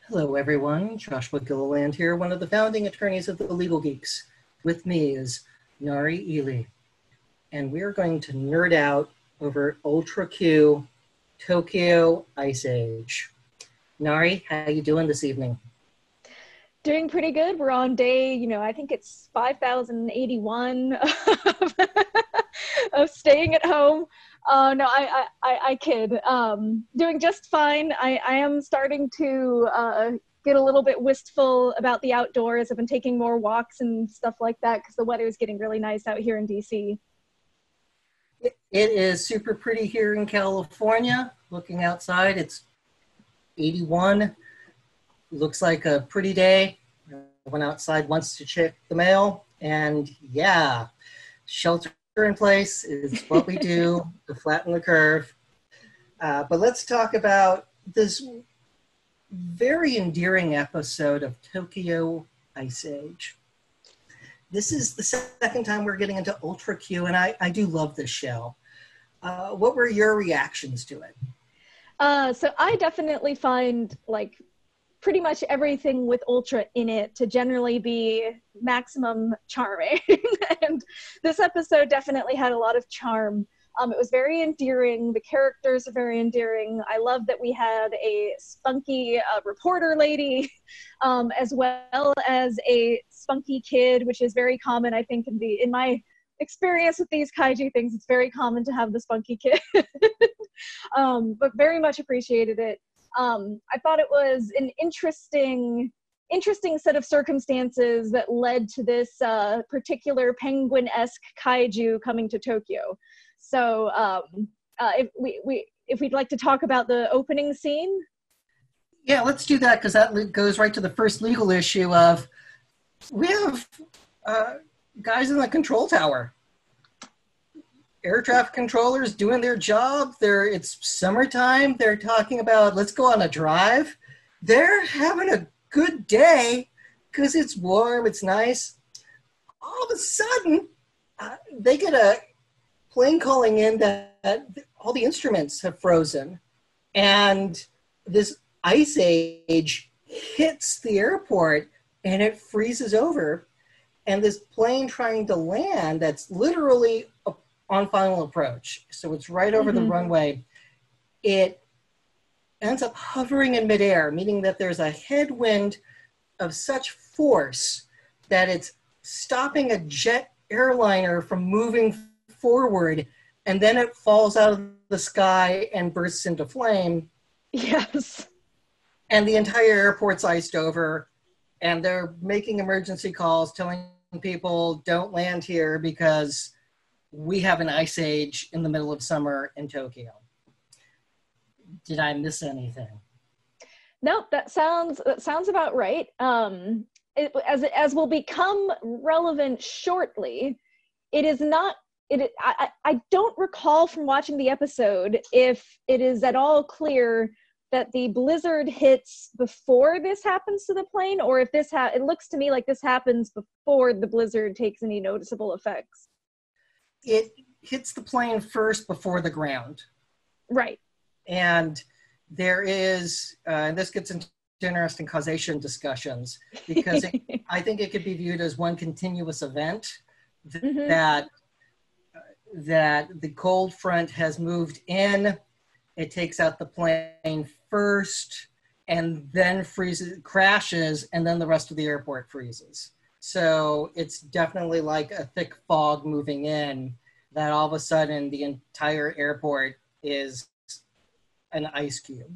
Hello, everyone. Joshua Gilliland here, one of the founding attorneys of the Legal Geeks. With me is Nari Ely, and we're going to nerd out over Ultra Q Tokyo Ice Age. Nari, how you doing this evening? Doing pretty good. We're on day, I think it's 5,081 of staying at home. No, I kid. Doing just fine. I am starting to get a little bit wistful about the outdoors. I've been taking more walks and stuff like that because the weather is getting really nice out here in DC. It is super pretty here in California. Looking outside, it's 81. Looks like a pretty day. I went outside once to check the mail, and yeah, shelter in place is what we do to flatten the curve. But let's talk about this very endearing episode of Tokyo Ice Age. This is the second time we're getting into Ultra Q, and I do love this show. What were your reactions to it? So I definitely find pretty much everything with Ultra in it to generally be maximum charming. And this episode definitely had a lot of charm. It was very endearing. The characters are very endearing. I love that we had a spunky reporter lady, as well as a spunky kid, which is very common, I think, in my experience with these kaiju things. It's very common to have the spunky kid. But very much appreciated it. I thought it was an interesting set of circumstances that led to this particular penguin-esque kaiju coming to Tokyo. So if we'd like to talk about the opening scene. Yeah, let's do that, because that goes right to the first legal issue of we have guys in the control tower. Air traffic controllers doing their job. It's summertime. They're talking about, let's go on a drive. They're having a good day because it's warm, it's nice. All of a sudden, they get a plane calling in that all the instruments have frozen. And this ice age hits the airport and it freezes over. And this plane trying to land that's literally on final approach, so it's right over the runway, it ends up hovering in midair, meaning that there's a headwind of such force that it's stopping a jet airliner from moving forward, and then it falls out of the sky and bursts into flame. Yes. And the entire airport's iced over, and they're making emergency calls telling people don't land here because we have an ice age in the middle of summer in Tokyo. Did I miss anything? Nope, that sounds about right. As will become relevant shortly, it is not. I don't recall from watching the episode if it is at all clear that the blizzard hits before this happens to the plane, or if it looks to me like this happens before the blizzard takes any noticeable effects. It hits the plane first before the ground. Right. And there is, and this gets into interesting causation discussions, because I think it could be viewed as one continuous event that the cold front has moved in, it takes out the plane first, and then crashes, and then the rest of the airport freezes. So it's definitely like a thick fog moving in that all of a sudden the entire airport is an ice cube.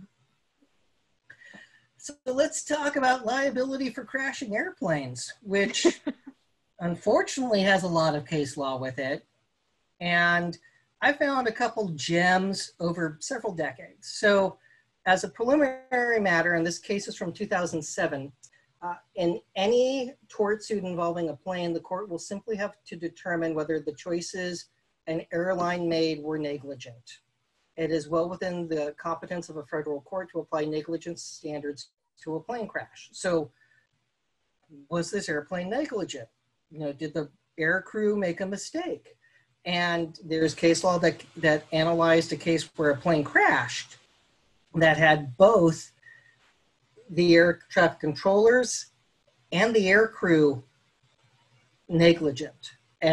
So let's talk about liability for crashing airplanes, which unfortunately has a lot of case law with it. And I found a couple gems over several decades. So as a preliminary matter, and this case is from 2007, in any tort suit involving a plane, the court will simply have to determine whether the choices an airline made were negligent. It is well within the competence of a federal court to apply negligence standards to a plane crash. So was this airplane negligent? Did the air crew make a mistake? And there's case law that analyzed a case where a plane crashed that had both the air traffic controllers and the air crew negligent,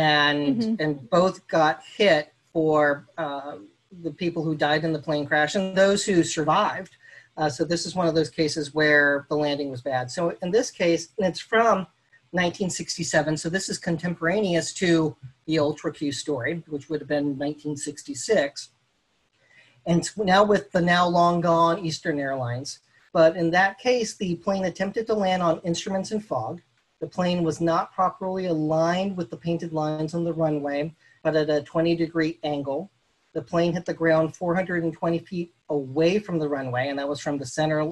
and both got hit for the people who died in the plane crash and those who survived. So this is one of those cases where the landing was bad. So in this case, and it's from 1967, so this is contemporaneous to the Ultra Q story, which would have been 1966. And now with the now long gone Eastern Airlines. But in that case, the plane attempted to land on instruments and fog. The plane was not properly aligned with the painted lines on the runway, but at a 20-degree angle. The plane hit the ground 420 feet away from the runway, and that was from the center,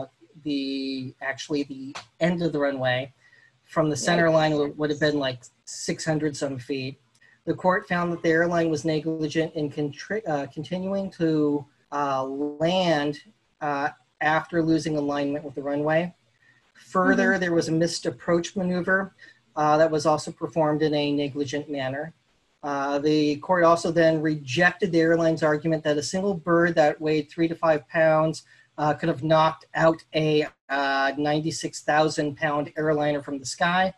the end of the runway. From the center line would have been like 600 some feet. The court found that the airline was negligent in continuing to land after losing alignment with the runway. Further, there was a missed approach maneuver that was also performed in a negligent manner. The court also then rejected the airline's argument that a single bird that weighed 3 to 5 pounds could have knocked out a 96,000-pound airliner from the sky.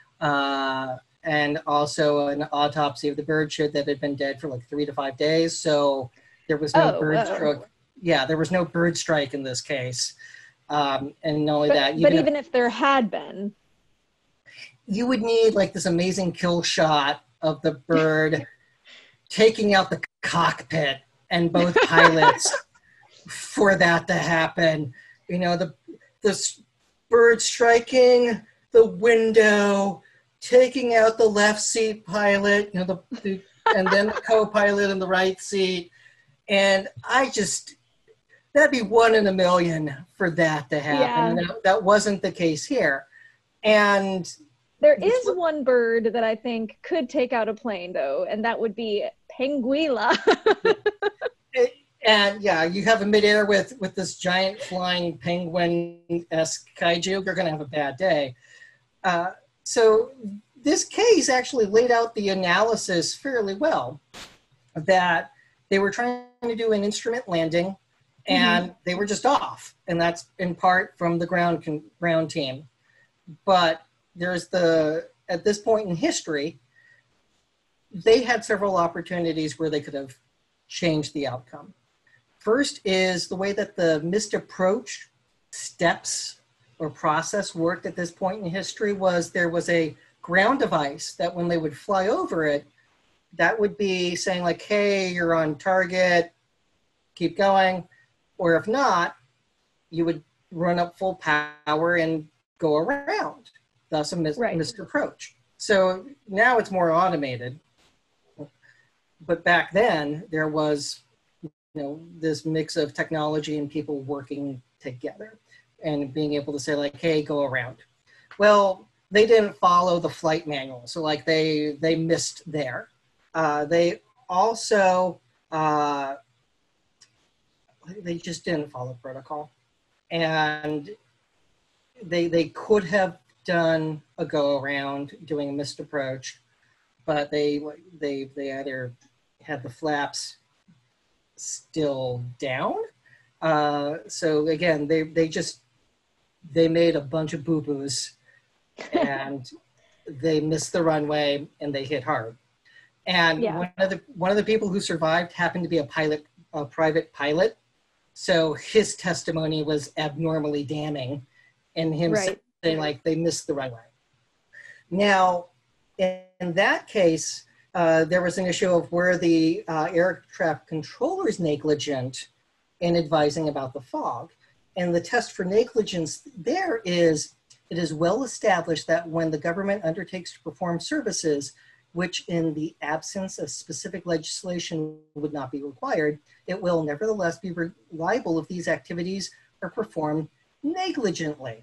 And also an autopsy of the bird showed that it had been dead for like 3 to 5 days. So there was no bird stroke. Yeah, there was no bird strike in this case. And not only that, but even if there had been, you would need like this amazing kill shot of the bird taking out the cockpit and both pilots for that to happen. You know, the bird striking the window, taking out the left seat pilot, you know, and then the co-pilot in the right seat. And that'd be 1 in a million for that to happen. Yeah. That wasn't the case here. And there is one bird that I think could take out a plane, though, and that would be Penguilla. And yeah, you have a midair with this giant flying penguin-esque kaiju, you're going to have a bad day. So this case actually laid out the analysis fairly well, that they were trying to do an instrument landing, and they were just off. And that's in part from the ground team. But at this point in history, they had several opportunities where they could have changed the outcome. First is the way that the missed approach steps or process worked at this point in history was there was a ground device that when they would fly over it, that would be saying like, hey, you're on target, keep going. Or if not, you would run up full power and go around, thus a missed approach. So now it's more automated. But back then, there was this mix of technology and people working together and being able to say like, hey, go around. Well, they didn't follow the flight manual. So like they missed there. They also, they just didn't follow protocol. And they could have done a go around doing a missed approach, but they either had the flaps still down. So again, they made a bunch of boo-boos and they missed the runway and they hit hard. And one of the people who survived happened to be a private pilot. So his testimony was abnormally damning, and him saying like they missed the runway. Now, in that case, there was an issue of where the air traffic controller is negligent in advising about the fog. And the test for negligence there is, it is well established that when the government undertakes to perform services, which in the absence of specific legislation would not be required, it will nevertheless be liable if these activities are performed negligently.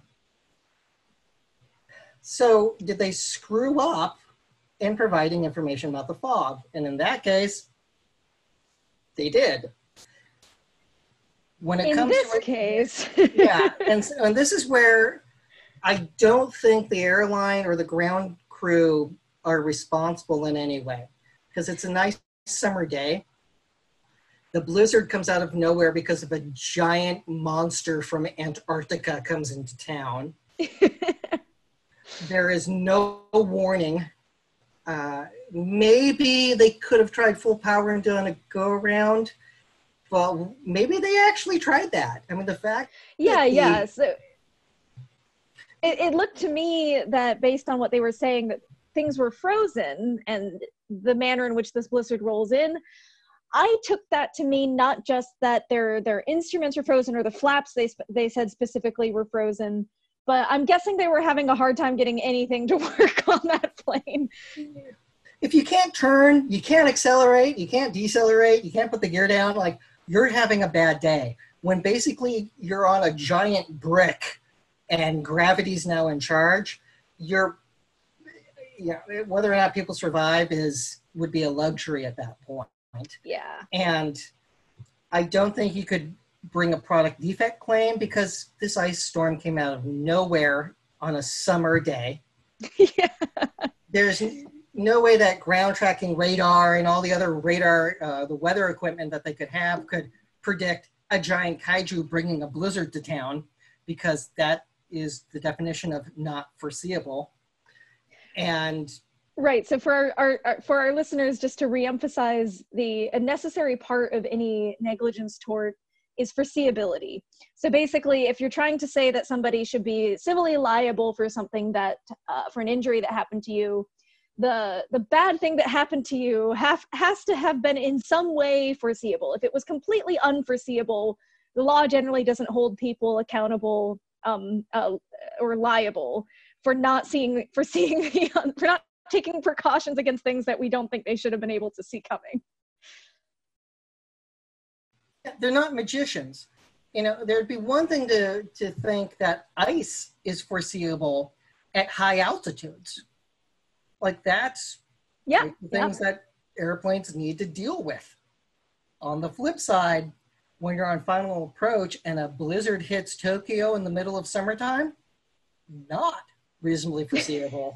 So did they screw up in providing information about the fog? And in that case, they did. When it comes to this case. Yeah, and this is where I don't think the airline or the ground crew are responsible in any way, because it's a nice summer day The blizzard comes out of nowhere because of a giant monster from Antarctica comes into town. There is no warning. Maybe they could have tried full power and done a go-around. Well, maybe they actually tried that. I mean, the fact... Yeah. So it looked to me that based on what they were saying, that things were frozen and the manner in which this blizzard rolls in, I took that to mean not just that their instruments were frozen or the flaps they said specifically were frozen, but I'm guessing they were having a hard time getting anything to work on that plane. If you can't turn, you can't accelerate, you can't decelerate, you can't put the gear down, like, you're having a bad day. When basically you're on a giant brick and gravity's now in charge, whether or not people survive would be a luxury at that point. Yeah. And I don't think you could bring a product defect claim because this ice storm came out of nowhere on a summer day. Yeah. There's no way that ground tracking radar and all the other radar, the weather equipment that they could have could predict a giant kaiju bringing a blizzard to town, because that is the definition of not foreseeable. And right. So for our listeners, just to reemphasize, a necessary part of any negligence tort is foreseeability. So basically, if you're trying to say that somebody should be civilly liable for something that, for an injury that happened to you, the bad thing that happened to you has to have been in some way foreseeable. If it was completely unforeseeable, the law generally doesn't hold people accountable or liable for not taking precautions against things that we don't think they should have been able to see coming. They're not magicians. There'd be one thing to think that ice is foreseeable at high altitudes. Like, that's the things that airplanes need to deal with. On the flip side, when you're on final approach and a blizzard hits Tokyo in the middle of summertime, not reasonably foreseeable.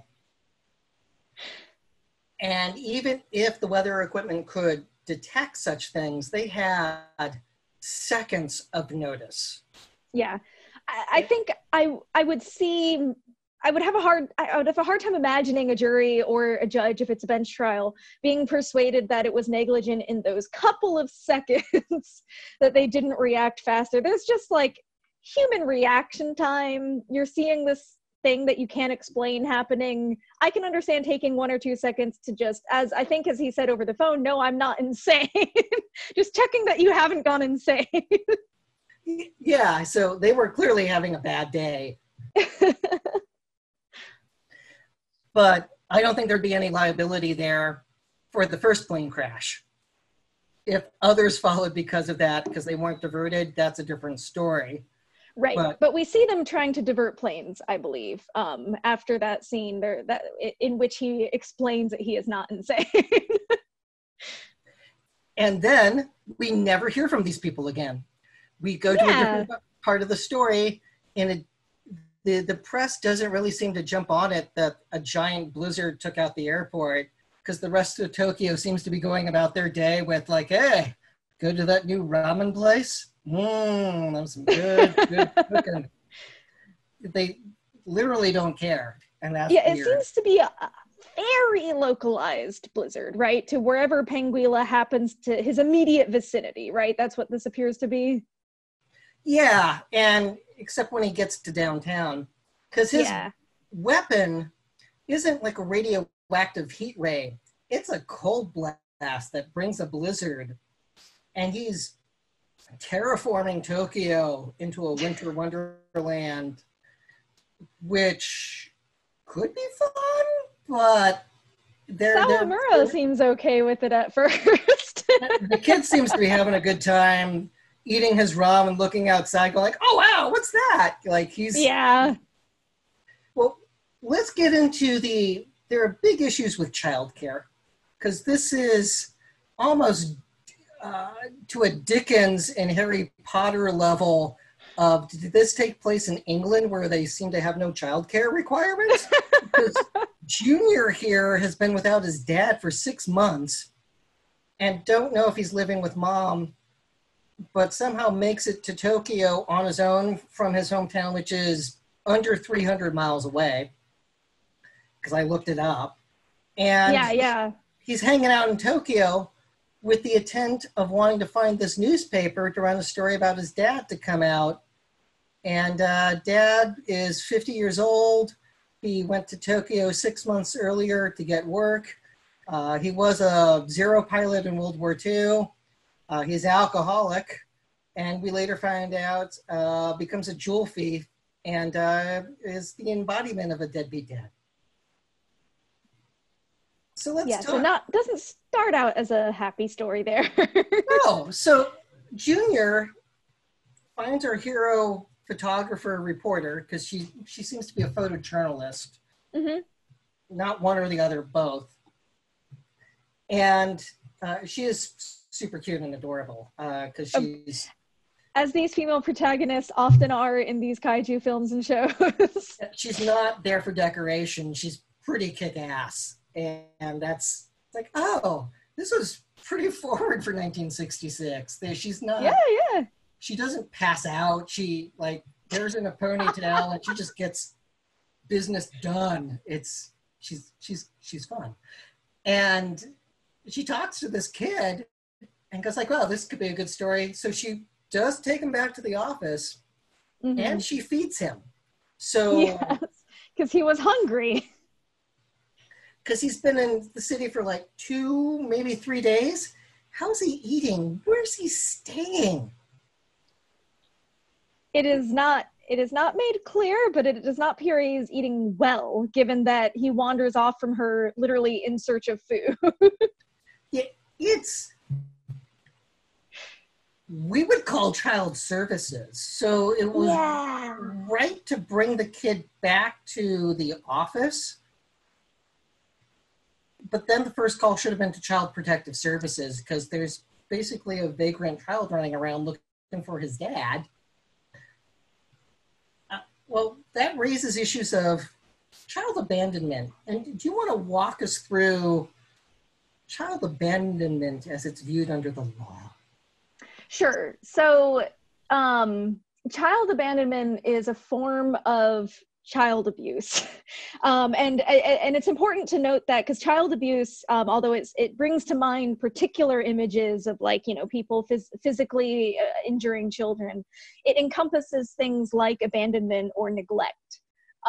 And even if the weather equipment could detect such things, they had seconds of notice. Yeah. I think I would have a hard time imagining a jury or a judge, if it's a bench trial, being persuaded that it was negligent in those couple of seconds that they didn't react faster. There's just like human reaction time. You're seeing this thing that you can't explain happening. I can understand taking 1 or 2 seconds to just, as he said over the phone, no, I'm not insane. Just checking that you haven't gone insane. Yeah, so they were clearly having a bad day. But I don't think there'd be any liability there for the first plane crash. If others followed because of that, because they weren't diverted, that's a different story. Right, but we see them trying to divert planes, I believe, after that scene in which he explains that he is not insane. And then we never hear from these people again. We go to a different part of the story, and the press doesn't really seem to jump on it that a giant blizzard took out the airport, because the rest of Tokyo seems to be going about their day with like, hey, go to that new ramen place. That's some good cooking. They literally don't care. And that's weird. It seems to be a very localized blizzard, right? To wherever Penguilla happens to his immediate vicinity, right? That's what this appears to be. Yeah, and except when he gets to downtown, because his weapon isn't like a radioactive heat ray. It's a cold blast that brings a blizzard, and he's terraforming Tokyo into a winter wonderland, which could be fun, but Sawamura seems okay with it at first. The kid seems to be having a good time, eating his ramen, looking outside, going like, oh, wow, what's that? Like, he's... Yeah. Well, let's get into there are big issues with childcare, because this is almost to a Dickens and Harry Potter level of, did this take place in England where they seem to have no childcare requirements? Because Junior here has been without his dad for 6 months and don't know if he's living with mom but somehow makes it to Tokyo on his own from his hometown, which is under 300 miles away, because I looked it up. And Yeah. he's hanging out in Tokyo with the intent of wanting to find this newspaper to run a story about his dad to come out. And dad is 50 years old. He went to Tokyo 6 months earlier to get work. He was a Zero pilot in World War II. He's alcoholic. And we later find out becomes a jewel thief and is the embodiment of a deadbeat dad. So let's talk. So doesn't start out as a happy story there. No. So Junior finds our hero photographer reporter, because she seems to be a photojournalist. Mm-hmm. Not one or the other, both. And she is super cute and adorable because she's... As these female protagonists often are in these kaiju films and shows. She's not there for decoration. She's pretty kick-ass. And that's like, oh, this was pretty forward for 1966. She's not... Yeah. She doesn't pass out. She, like, wears in a ponytail and she just gets business done. She's fun. And she talks to this kid and goes like, well, this could be a good story. So she does take him back to the office, mm-hmm. and she feeds him. So, yes, because he was hungry. Because he's been in the city for like 2, maybe 3 days. How's he eating? Where's he staying? It is not made clear, but it does not appear he is eating well, given that he wanders off from her literally in search of food. Yeah, we would call child services. So it was right to bring the kid back to the office. But then the first call should have been to Child Protective Services, because there's basically a vagrant child running around looking for his dad. Well, that raises issues of child abandonment. And do you want to walk us through child abandonment as it's viewed under the law? Sure. So child abandonment is a form of child abuse. And it's important to note that, because child abuse, although it brings to mind particular images of, like, people physically injuring children, it encompasses things like abandonment or neglect.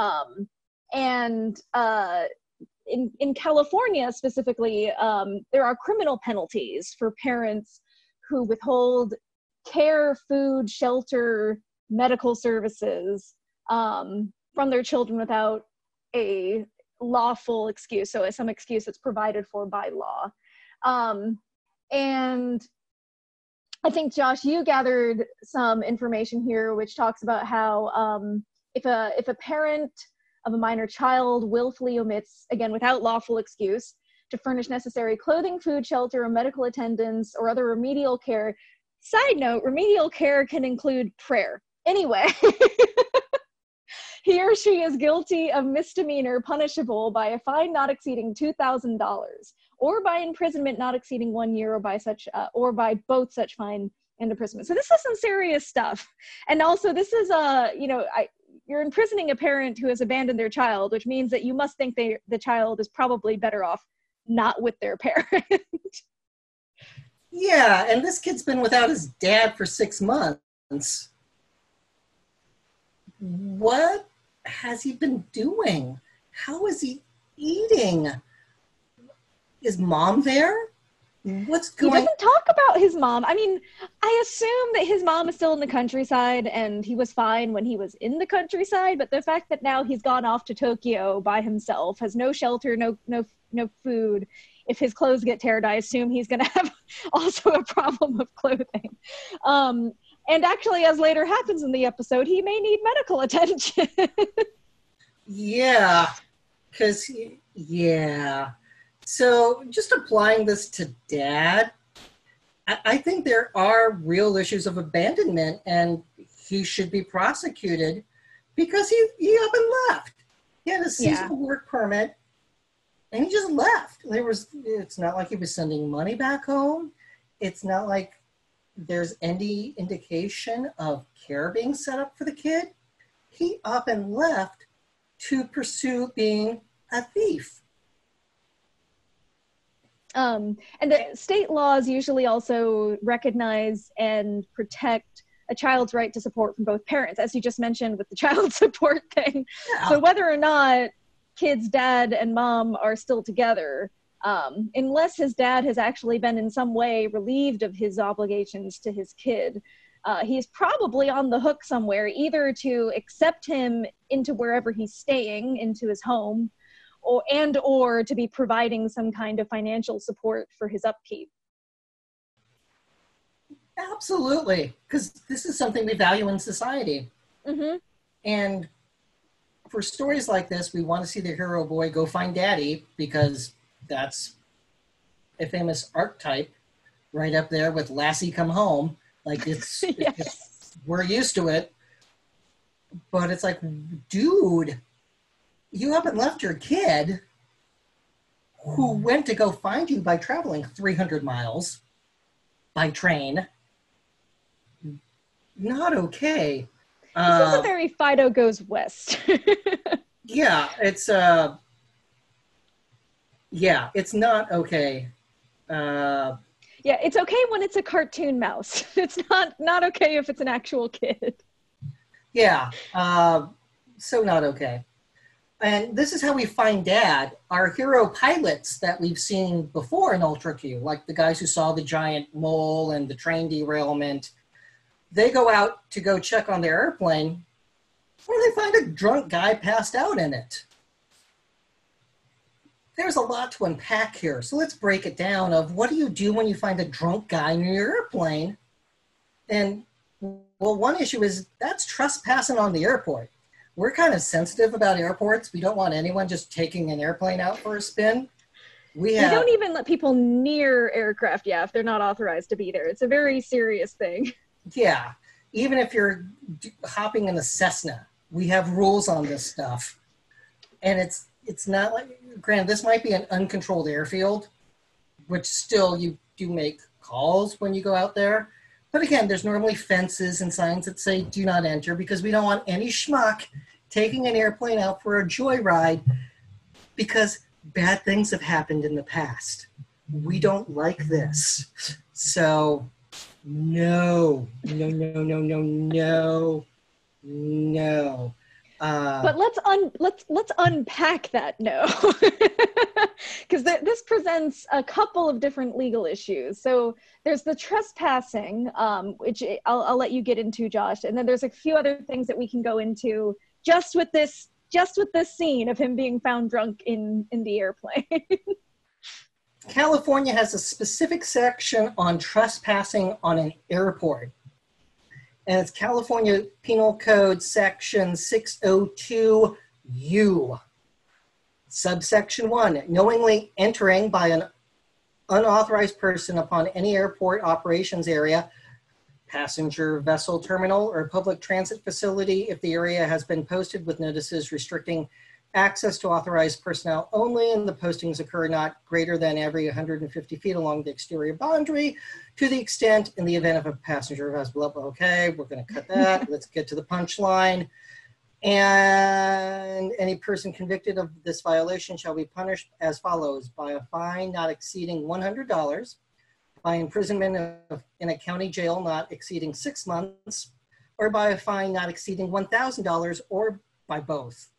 In California specifically, there are criminal penalties for parents who withhold care, food, shelter, medical services from their children without a lawful excuse, so some excuse that's provided for by law. And I think, Josh, you gathered some information here which talks about how if a parent of a minor child willfully omits, again without lawful excuse, to furnish necessary clothing, food, shelter, or medical attendance or other remedial care. Side note, remedial care can include prayer. Anyway, he or she is guilty of misdemeanor punishable by a fine not exceeding $2,000 or by imprisonment not exceeding 1 year or by both such fine and imprisonment. So this is some serious stuff. And also this is you're imprisoning a parent who has abandoned their child, which means that you must think the child is probably better off not with their parent. Yeah, and this kid's been without his dad for 6 months. What has he been doing? How is he eating? Is mom there? What's going on? He doesn't talk about his mom. I mean, I assume that his mom is still in the countryside and he was fine when he was in the countryside, but the fact that now he's gone off to Tokyo by himself, has no shelter, no food. If his clothes get teared, I assume he's going to have also a problem of clothing. And actually, as later happens in the episode, he may need medical attention. Yeah, So just applying this to dad, I think there are real issues of abandonment, and he should be prosecuted because he up and left. He had a seasonal work permit, and he just left. It's not like he was sending money back home. It's not like there's any indication of care being set up for the kid, he up and left to pursue being a thief. And the state laws usually also recognize and protect a child's right to support from both parents, as you just mentioned with the child support thing. Yeah. So whether or not kid's dad and mom are still together, unless his dad has actually been in some way relieved of his obligations to his kid, he's probably on the hook somewhere, either to accept him into wherever he's staying, into his home, or to be providing some kind of financial support for his upkeep. Absolutely, because this is something we value in society. Mm-hmm. And for stories like this, we want to see the hero boy go find daddy, because that's a famous archetype right up there with Lassie Come Home. Like, it's, Yes. we're used to it. But it's like, dude, you haven't left your kid who went to go find you by traveling 300 miles by train. Not okay. This is a very Fido Goes West. Yeah, it's not okay. Yeah, it's okay when it's a cartoon mouse. It's not okay if it's an actual kid. Yeah, so not okay. And this is how we find Dad. Our hero pilots that we've seen before in Ultra Q, like the guys who saw the giant mole and the train derailment, they go out to go check on their airplane, where they find a drunk guy passed out in it. There's a lot to unpack here, so let's break it down of what do you do when you find a drunk guy near your airplane? And, well, one issue is that's trespassing on the airport. We're kind of sensitive about airports. We don't want anyone just taking an airplane out for a spin. We don't even let people near aircraft, if they're not authorized to be there. It's a very serious thing. Yeah, even if you're hopping in a Cessna, we have rules on this stuff. And it's not like, granted, this might be an uncontrolled airfield, which still you do make calls when you go out there. But again, there's normally fences and signs that say do not enter, because we don't want any schmuck taking an airplane out for a joyride, because bad things have happened in the past. We don't like this. So no. But let's unpack that no, because this presents a couple of different legal issues. So there's the trespassing, which I'll let you get into, Josh, and then there's a few other things that we can go into just with this scene of him being found drunk in the airplane. California has a specific section on trespassing on an airport. And it's California Penal Code Section 602U. Subsection 1, knowingly entering by an unauthorized person upon any airport operations area, passenger vessel terminal, or public transit facility if the area has been posted with notices restricting access to authorized personnel only, and the postings occur not greater than every 150 feet along the exterior boundary, to the extent in the event of a passenger has blah, blah. Okay, we're going to cut that. Let's get to the punchline. And any person convicted of this violation shall be punished as follows: by a fine not exceeding $100, by imprisonment in a county jail not exceeding 6 months, or by a fine not exceeding $1,000, or by both.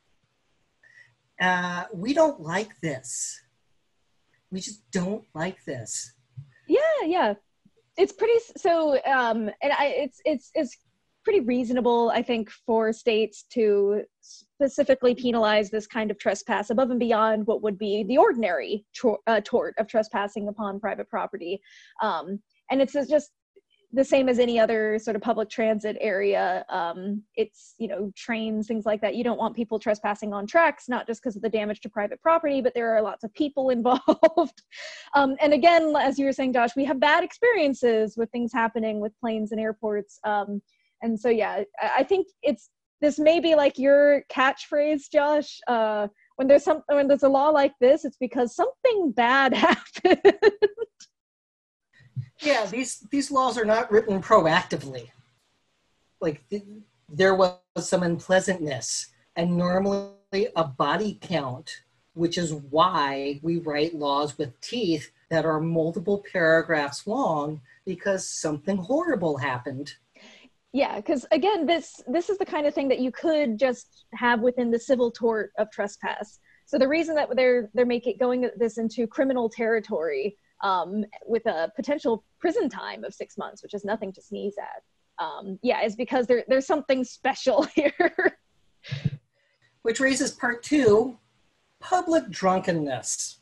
We don't like this. We just don't like this. Yeah. It's pretty, so, it's pretty reasonable, I think, for states to specifically penalize this kind of trespass above and beyond what would be the ordinary tort of trespassing upon private property. And it's just the same as any other sort of public transit area. It's, trains, things like that. You don't want people trespassing on tracks, not just because of the damage to private property, but there are lots of people involved. And again, as you were saying, Josh, we have bad experiences with things happening with planes and airports. And so, yeah, I think this may be like your catchphrase, Josh. When there's a law like this, it's because something bad happened. Yeah, these laws are not written proactively. Like there was some unpleasantness, and normally a body count, which is why we write laws with teeth that are multiple paragraphs long, because something horrible happened. Yeah, because again, this is the kind of thing that you could just have within the civil tort of trespass. So the reason that they're going this into criminal territory, with a potential prison time of 6 months, which is nothing to sneeze at, is because there's something special here. Which raises part two, public drunkenness.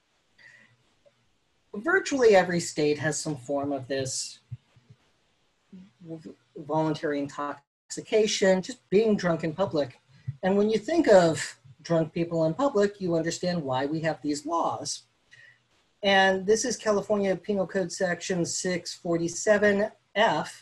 Virtually every state has some form of this voluntary intoxication, just being drunk in public. And when you think of drunk people in public, you understand why we have these laws. And this is California Penal Code Section 647F.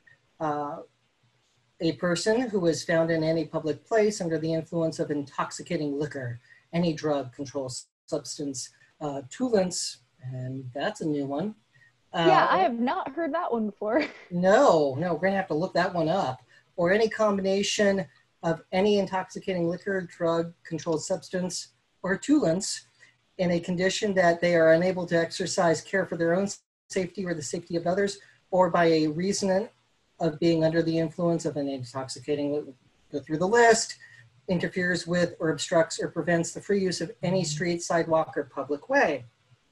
A person who is found in any public place under the influence of intoxicating liquor, any drug, controlled substance, tolents, and that's a new one. Yeah, I have not heard that one before. No, we're gonna have to look that one up. Or any combination of any intoxicating liquor, drug, controlled substance, or tolents in a condition that they are unable to exercise care for their own safety or the safety of others, or by a reason of being under the influence of an intoxicating, go through the list, interferes with or obstructs or prevents the free use of any street, sidewalk, or public way.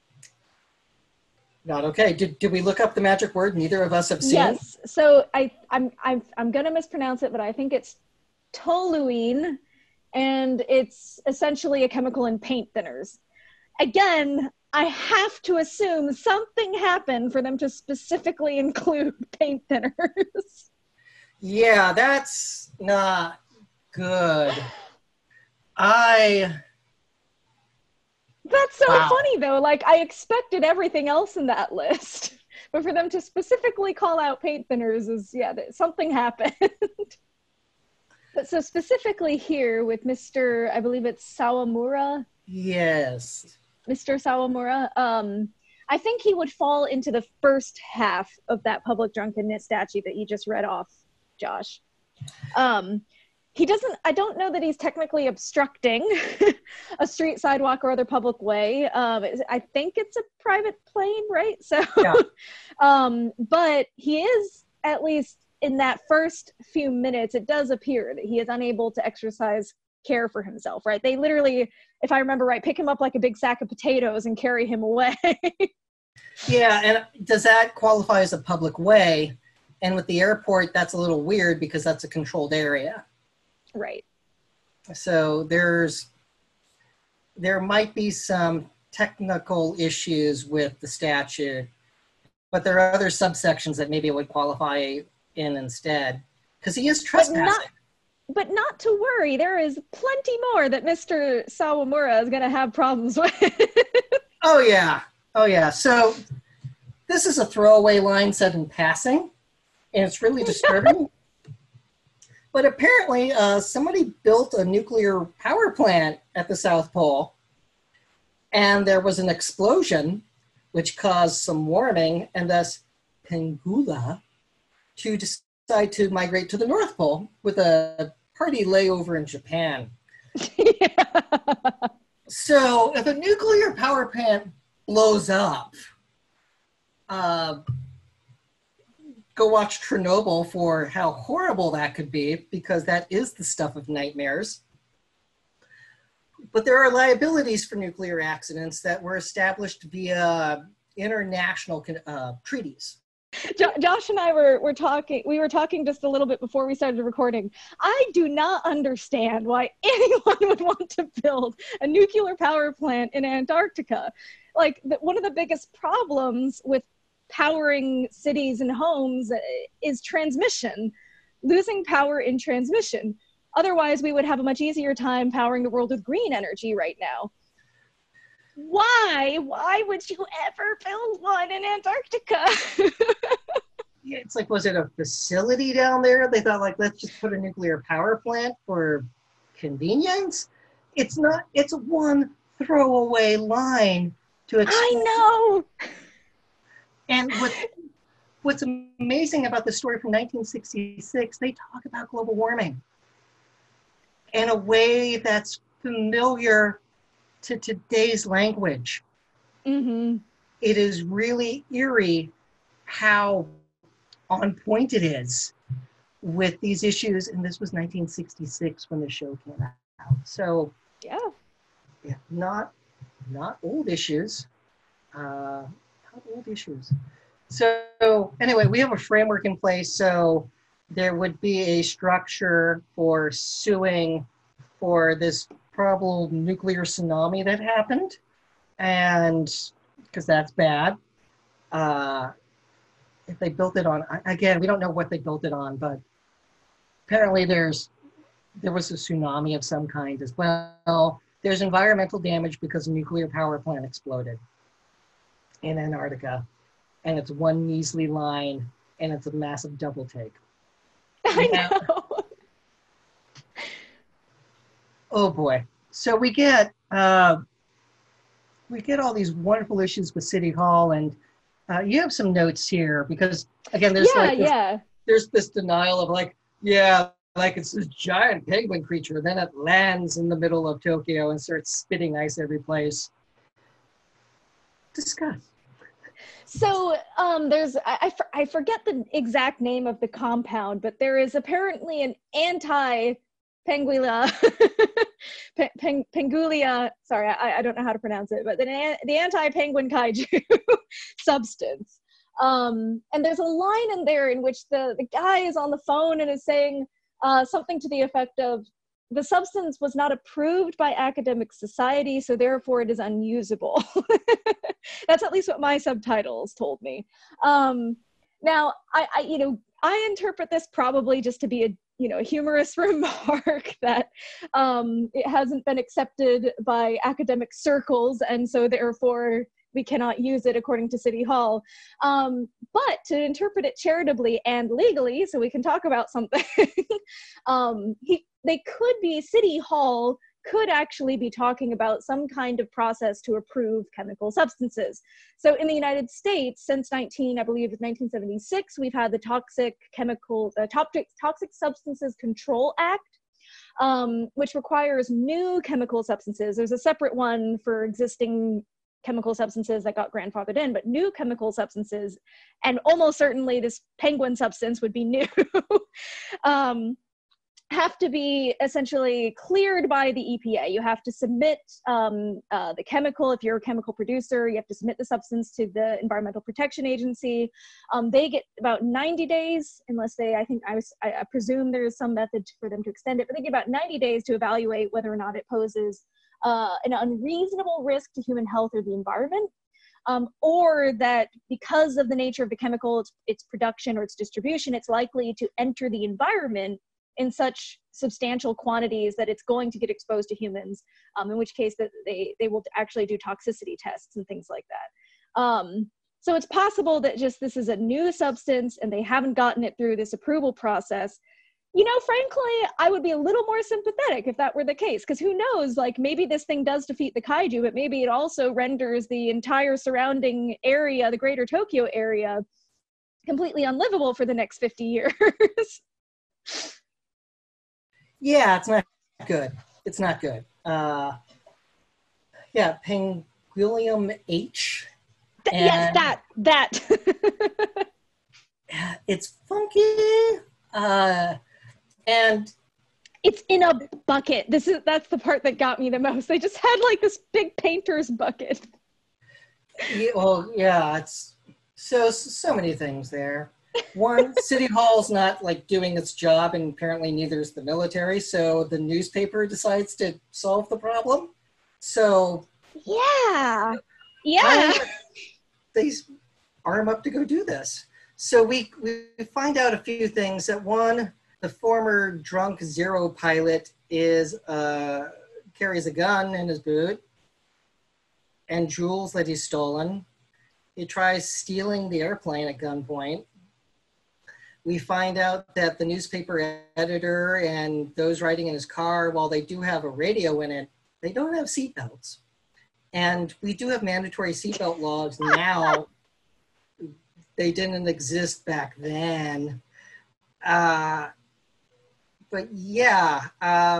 Not okay. Did we look up the magic word neither of us have seen? Yes. So I'm gonna mispronounce it, but I think it's toluene, and it's essentially a chemical in paint thinners. Again, I have to assume something happened for them to specifically include paint thinners. Yeah, that's not good. That's so Wow. funny though. Like, I expected everything else in that list, but for them to specifically call out paint thinners is, something happened. But so specifically here with Mr., I believe it's Sawamura. Yes. Mr. Sawamura, I think he would fall into the first half of that public drunkenness statute that you just read off, Josh. I don't know that he's technically obstructing a street, sidewalk, or other public way. I think it's a private plane, right? So, Yeah. But he is, at least in that first few minutes, it does appear that he is unable to exercise care for himself, right? They literally, if I remember right, pick him up like a big sack of potatoes and carry him away. Yeah, and does that qualify as a public way? And with the airport, that's a little weird because that's a controlled area. Right. So there might be some technical issues with the statute, but there are other subsections that maybe it would qualify in instead, because he is trespassing. But not to worry, there is plenty more that Mr. Sawamura is going to have problems with. Oh yeah. So this is a throwaway line said in passing, and it's really disturbing. But apparently, somebody built a nuclear power plant at the South Pole, and there was an explosion, which caused some warming, and thus Pengula to decide to migrate to the North Pole with a party layover in Japan. Yeah. So if a nuclear power plant blows up, go watch Chernobyl for how horrible that could be, because that is the stuff of nightmares. But there are liabilities for nuclear accidents that were established via international treaties. Josh and I were talking just a little bit before we started recording. I do not understand why anyone would want to build a nuclear power plant in Antarctica. Like, one of the biggest problems with powering cities and homes is transmission, losing power in transmission. Otherwise, we would have a much easier time powering the world with green energy right now. Why would you ever build one in Antarctica? Yeah, it's like, was it a facility down there? They thought, like, let's just put a nuclear power plant for convenience. It's not. It's one throwaway line to explain. I know. And what's amazing about the story from 1966, they talk about global warming in a way that's familiar to today's language. Mm-hmm. It is really eerie how on point it is with these issues. And this was 1966 when the show came out. So Yeah. not old issues. Not old issues. So anyway, we have a framework in place. So there would be a structure for suing for this probable nuclear tsunami that happened. And because that's bad. If they built it on, again, we don't know what they built it on, but apparently there was a tsunami of some kind as well. There's environmental damage because a nuclear power plant exploded in Antarctica. And it's one measly line, and it's a massive double take. I know. Oh boy. So we get all these wonderful issues with City Hall, and you have some notes here because again, there's this denial of like it's this giant penguin creature. Then it lands in the middle of Tokyo and starts spitting ice every place. Discuss. So there's, I forget the exact name of the compound, but there is apparently an anti-Penguilla, Pengulia, sorry, I don't know how to pronounce it, but the anti-penguin kaiju substance. And there's a line in there in which the guy is on the phone and is saying something to the effect of, the substance was not approved by academic society, so therefore it is unusable. That's at least what my subtitles told me. Now, I interpret this probably just to be a humorous remark that it hasn't been accepted by academic circles, and so therefore we cannot use it according to City Hall. But to interpret it charitably and legally, so we can talk about something, City Hall could actually be talking about some kind of process to approve chemical substances. So in the United States, since 1976, we've had the Toxic Substances Control Act, which requires new chemical substances. There's a separate one for existing chemical substances that got grandfathered in, but new chemical substances, and almost certainly this penguin substance would be new, have to be essentially cleared by the EPA. You have to submit the chemical. If you're a chemical producer, you have to submit the substance to the Environmental Protection Agency. They get about 90 days, unless I presume there's some method for them to extend it, but they get about 90 days to evaluate whether or not it poses an unreasonable risk to human health or the environment, or that because of the nature of the chemical, its production or its distribution, it's likely to enter the environment in such substantial quantities that it's going to get exposed to humans, in which case that they will actually do toxicity tests and things like that. So it's possible that just this is a new substance and they haven't gotten it through this approval process. Frankly, I would be a little more sympathetic if that were the case, because who knows, like maybe this thing does defeat the kaiju, but maybe it also renders the entire surrounding area, the greater Tokyo area, completely unlivable for the next 50 years. Yeah, it's not good. It's not good. Penguillium H. Yes, that. It's funky. And it's in a bucket. That's the part that got me the most. They just had like this big painter's bucket. It's so many things there. One, City Hall's not like doing its job, and apparently neither is the military. So the newspaper decides to solve the problem. So yeah, they arm up to go do this. So we find out a few things. That one, the former drunk Zero pilot carries a gun in his boot and jewels that he's stolen. He tries stealing the airplane at gunpoint. We find out that the newspaper editor and those riding in his car, while they do have a radio in it, they don't have seatbelts. And we do have mandatory seatbelt laws now they didn't exist back then. But yeah,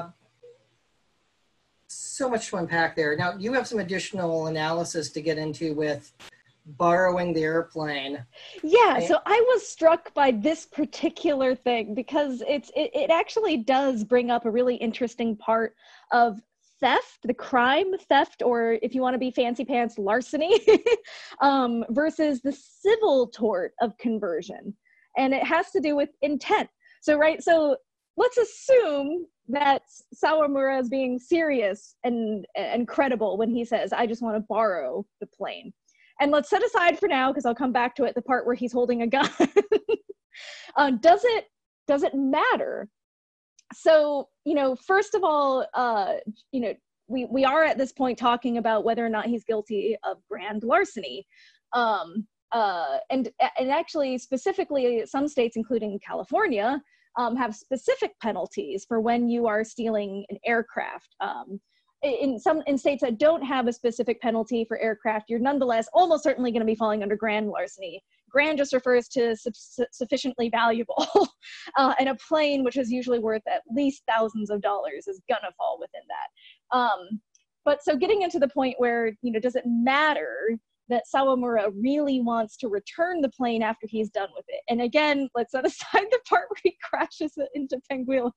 so much to unpack there. Now, you have some additional analysis to get into with borrowing the airplane. Yeah, so I was struck by this particular thing because it actually does bring up a really interesting part of theft, the crime theft, or if you want to be fancy pants, larceny, versus the civil tort of conversion. And it has to do with intent. So let's assume that Sawamura is being serious and credible when he says, I just want to borrow the plane. And let's set aside for now, because I'll come back to it, the part where he's holding a gun. Does it matter? So, first of all, we are at this point talking about whether or not he's guilty of grand larceny. And actually, specifically, some states, including California, have specific penalties for when you are stealing an aircraft. In states that don't have a specific penalty for aircraft, you're nonetheless almost certainly going to be falling under grand larceny. Grand just refers to sufficiently valuable, and a plane, which is usually worth at least thousands of dollars, is gonna fall within that. But so getting into the point where, does it matter that Sawamura really wants to return the plane after he's done with it? And again, let's set aside the part where he crashes it into Penguilla.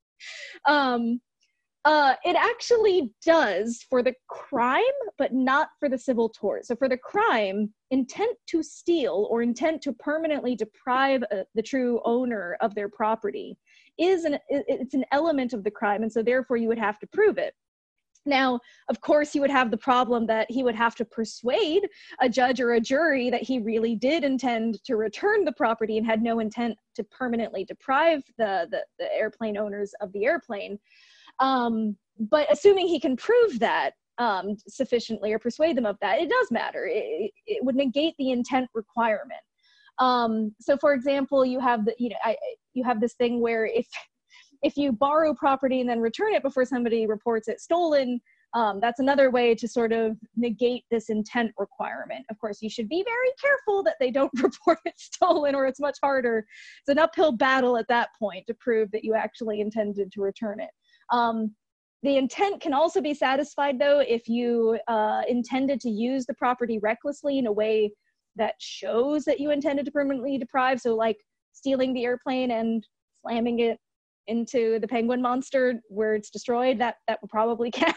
It actually does for the crime, but not for the civil tort. So for the crime, intent to steal or intent to permanently deprive the true owner of their property it's an element of the crime, and so therefore you would have to prove it. Now, of course, you would have the problem that he would have to persuade a judge or a jury that he really did intend to return the property and had no intent to permanently deprive the airplane owners of the airplane. But assuming he can prove that sufficiently or persuade them of that, it does matter. It would negate the intent requirement. So, for example, you have you have this thing where if you borrow property and then return it before somebody reports it stolen, that's another way to sort of negate this intent requirement. Of course, you should be very careful that they don't report it stolen, or it's much harder. It's an uphill battle at that point to prove that you actually intended to return it. The intent can also be satisfied, though, if you intended to use the property recklessly in a way that shows that you intended to permanently deprive. So like stealing the airplane and slamming it into the penguin monster where it's destroyed, that would probably count.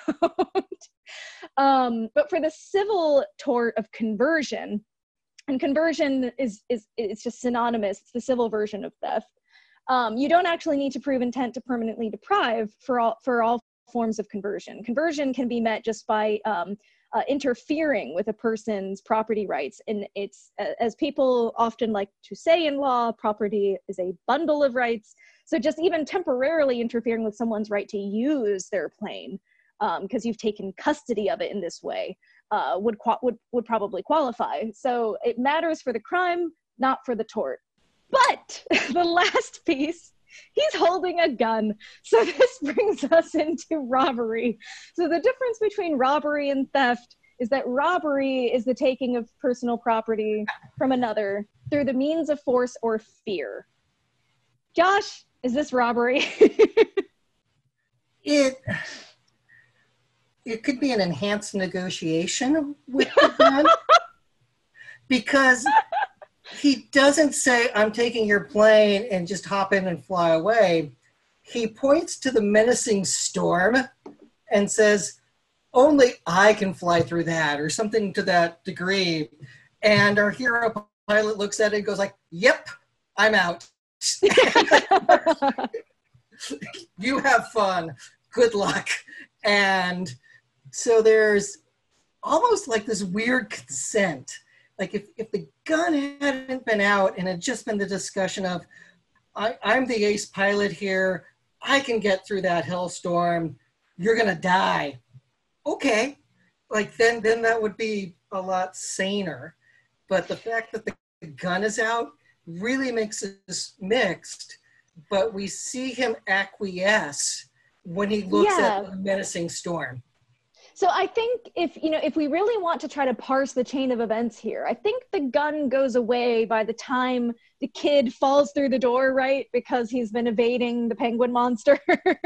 But for the civil tort of conversion, and conversion is it's just synonymous, it's the civil version of theft. You don't actually need to prove intent to permanently deprive for all forms of conversion. Conversion can be met just by interfering with a person's property rights. And it's, as people often like to say in law, property is a bundle of rights. So just even temporarily interfering with someone's right to use their plane, because you've taken custody of it in this way, would probably qualify. So it matters for the crime, not for the tort. But the last piece, he's holding a gun. So this brings us into robbery. So the difference between robbery and theft is that robbery is the taking of personal property from another through the means of force or fear. Josh, is this robbery? It could be an enhanced negotiation with the gun, because he doesn't say, I'm taking your plane and just hop in and fly away. He points to the menacing storm and says, only I can fly through that, or something to that degree. And our hero pilot looks at it and goes like, yep, I'm out. You have fun. Good luck. And so there's almost like this weird consent. Like if the gun hadn't been out and had just been the discussion of, I'm the ace pilot here, I can get through that hellstorm, you're gonna die. Okay, like then that would be a lot saner. But the fact that the gun is out really makes this mixed, but we see him acquiesce when he looks at the menacing storm. So I think if we really want to try to parse the chain of events here, I think the gun goes away by the time the kid falls through the door, right? Because he's been evading the penguin monster.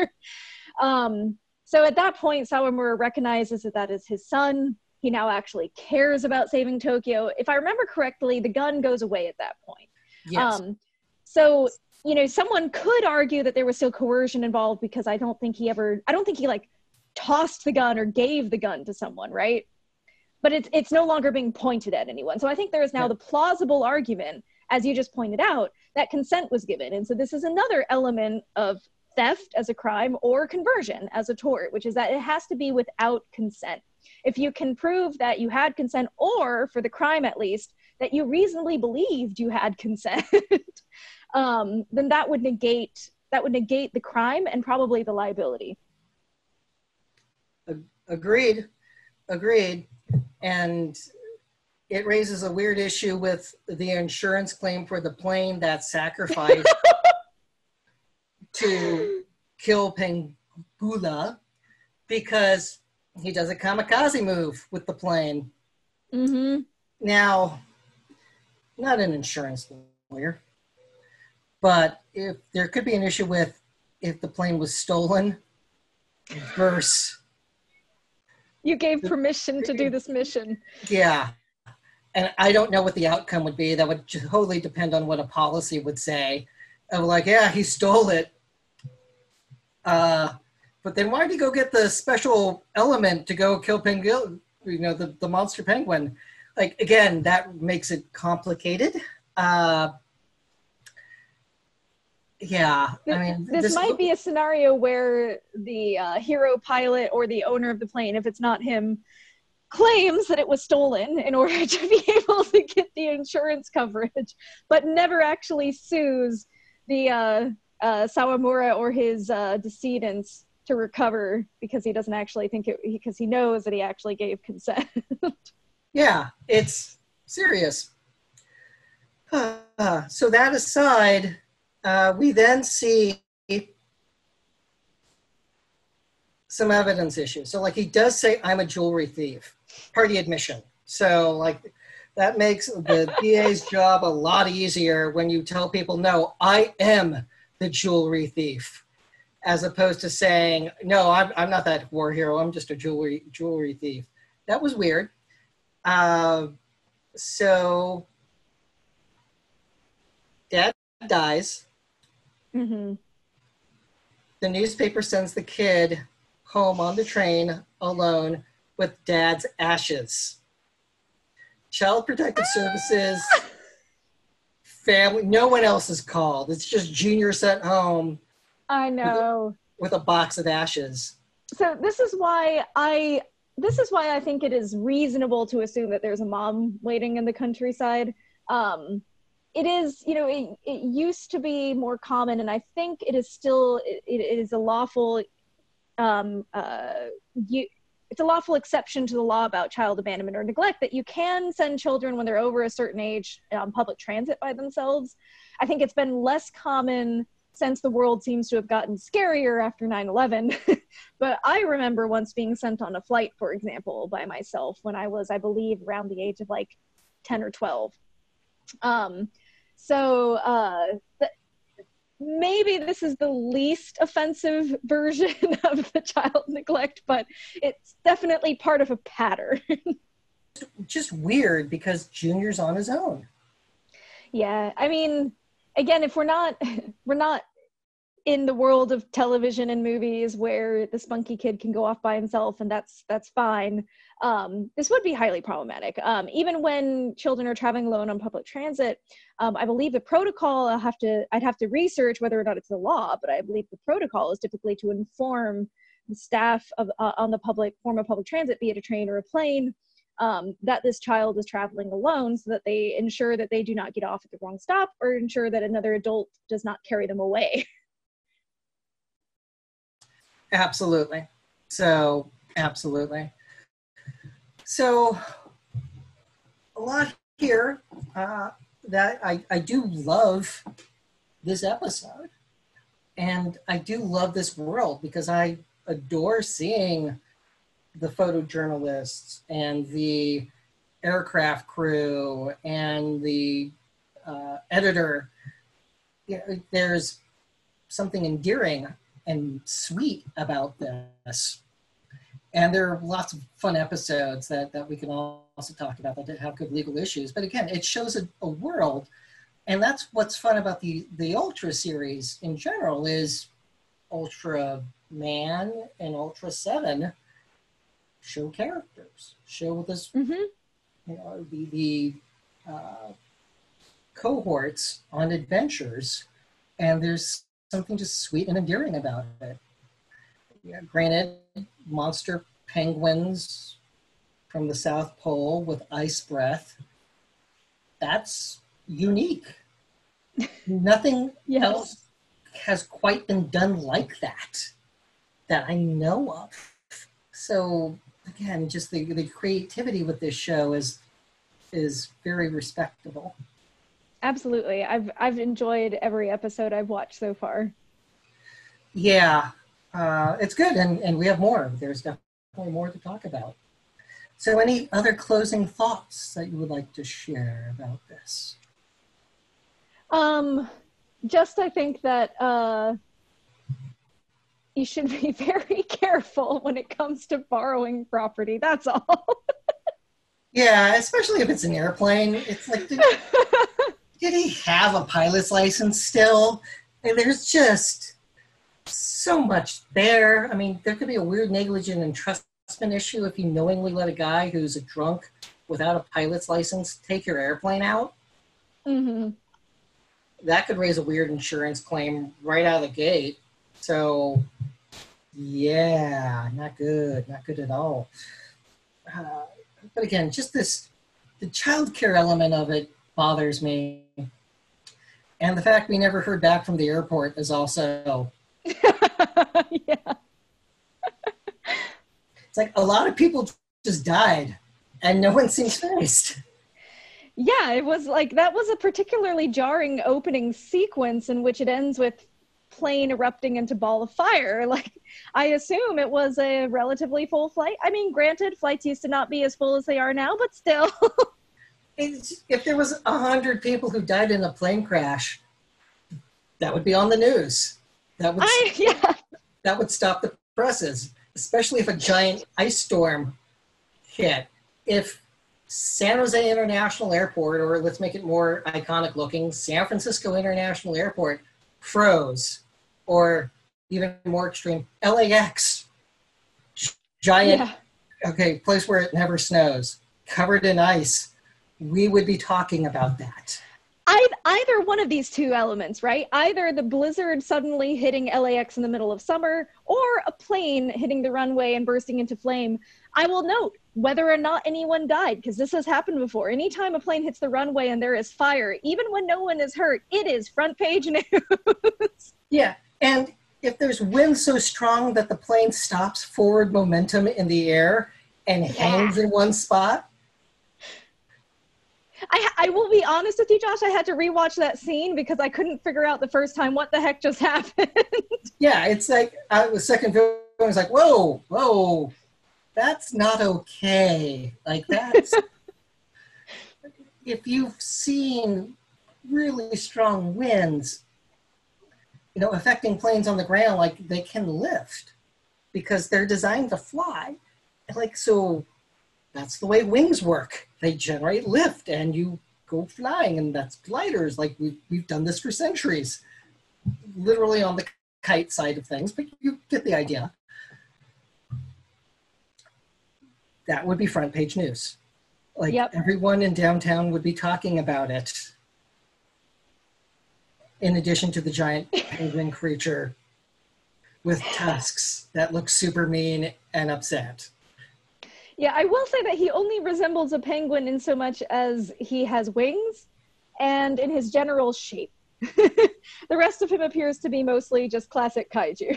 So at that point, Sawamura recognizes that is his son. He now actually cares about saving Tokyo. If I remember correctly, the gun goes away at that point. Yes. So, someone could argue that there was still coercion involved because I don't think he like tossed the gun or gave the gun to someone, right? But it's no longer being pointed at anyone. So I think there is now the plausible argument, as you just pointed out, that consent was given. And so this is another element of theft as a crime or conversion as a tort, which is that it has to be without consent. If you can prove that you had consent, or for the crime at least, that you reasonably believed you had consent, then that would negate the crime and probably the liability. Agreed. And it raises a weird issue with the insurance claim for the plane that sacrificed to kill Pengula, because he does a kamikaze move with the plane. Mm-hmm. Now, not an insurance lawyer, but if there could be an issue with if the plane was stolen versus... You gave permission to do this mission. Yeah. And I don't know what the outcome would be. That would totally depend on what a policy would say. Of like, yeah, he stole it. But then why did he go get the special element to go kill Pengula, the monster penguin? Like, again, that makes it complicated. Yeah, I mean... This might be a scenario where the hero pilot or the owner of the plane, if it's not him, claims that it was stolen in order to be able to get the insurance coverage, but never actually sues the Sawamura or his decedents to recover because he doesn't actually think because he knows that he actually gave consent. Yeah, it's serious. So that aside... we then see some evidence issues. So like he does say, I'm a jewelry thief, party admission. So like that makes the DA's job a lot easier when you tell people, no, I am the jewelry thief, as opposed to saying, no, I'm not that war hero. I'm just a jewelry thief. That was weird. So Dad dies. Mm-hmm. The newspaper sends the kid home on the train alone with Dad's ashes. Child Protective Services, family, no one else is called. It's just Junior sent home. I know. With a box of ashes. So this is why I think it is reasonable to assume that there's a mom waiting in the countryside. It is, it used to be more common, and I think it is still, it is a lawful, it's a lawful exception to the law about child abandonment or neglect that you can send children when they're over a certain age on public transit by themselves. I think it's been less common since the world seems to have gotten scarier after 9/11. But I remember once being sent on a flight, for example, by myself when I was, I believe, around the age of like 10 or 12. Maybe this is the least offensive version of the child neglect, but it's definitely part of a pattern. Just weird because Junior's on his own. Yeah, I mean, again, if we're not in the world of television and movies where the spunky kid can go off by himself and that's fine. This would be highly problematic. Even when children are traveling alone on public transit, I believe the protocol, I'd have to research whether or not it's the law, but I believe the protocol is typically to inform the staff on the form of public transit, be it a train or a plane, that this child is traveling alone so that they ensure that they do not get off at the wrong stop or ensure that another adult does not carry them away. Absolutely. So, absolutely. So, a lot here that I do love this episode. And I do love this world because I adore seeing the photojournalists and the aircraft crew and the editor, there's something endearing and sweet about this. And there are lots of fun episodes that we can also talk about that have good legal issues. But again, it shows a world, and that's what's fun about the Ultra series in general is Ultra Man and Ultra 7 show characters, show this, the cohorts on adventures, and there's something just sweet and endearing about it. Yeah, granted, monster penguins from the South Pole with ice breath, that's unique. Nothing else has quite been done like that I know of. So again, just the creativity with this show is very respectable. Absolutely. I've enjoyed every episode I've watched so far. Yeah, it's good, and we have more. There's definitely more to talk about. So any other closing thoughts that you would like to share about this? Just I think that you should be very careful when it comes to borrowing property. That's all. Yeah, especially if it's an airplane. It's like, did he have a pilot's license still? And there's just so much there. I mean, there could be a weird negligent entrustment issue if you knowingly let a guy who's a drunk without a pilot's license take your airplane out. Mm-hmm. That could raise a weird insurance claim right out of the gate. So, yeah, not good at all. But again, just the child care element of it bothers me. And the fact we never heard back from the airport is also... Yeah. It's like a lot of people just died and no one seems phased. Yeah, it was like, that was a particularly jarring opening sequence in which it ends with plane erupting into ball of fire. Like, I assume it was a relatively full flight. I mean, granted, flights used to not be as full as they are now, but still. If there was 100 people who died in a plane crash, that would be on the news. That would stop the presses, especially if a giant ice storm hit. If San Jose International Airport, or let's make it more iconic looking, San Francisco International Airport froze, or even more extreme, LAX, giant, place where it never snows, covered in ice, we would be talking about that. Either one of these two elements, right? Either the blizzard suddenly hitting LAX in the middle of summer, or a plane hitting the runway and bursting into flame. I will note whether or not anyone died, because this has happened before. Anytime a plane hits the runway and there is fire, even when no one is hurt, it is front page news. Yeah, and if there's wind so strong that the plane stops forward momentum in the air and hangs in one spot. I will be honest with you, Josh, I had to rewatch that scene because I couldn't figure out the first time what the heck just happened. Yeah, it's like, the second film was like, whoa, that's not okay. Like, that's... If you've seen really strong winds, affecting planes on the ground, like, they can lift because they're designed to fly. Like, so that's the way wings work. They generate lift and you go flying, and that's gliders. Like, we've done this for centuries, literally on the kite side of things, but you get the idea. That would be front page news. Like, everyone in downtown would be talking about it. In addition to the giant penguin creature with tusks that looks super mean and upset. Yeah, I will say that he only resembles a penguin in so much as he has wings and in his general shape. The rest of him appears to be mostly just classic kaiju.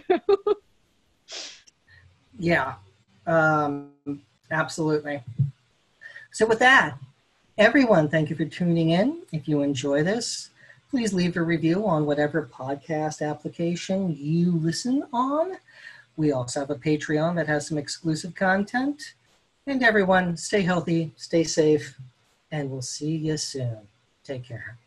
Yeah, absolutely. So with that, everyone, thank you for tuning in. If you enjoy this, please leave a review on whatever podcast application you listen on. We also have a Patreon that has some exclusive content. And everyone, stay healthy, stay safe, and we'll see you soon. Take care.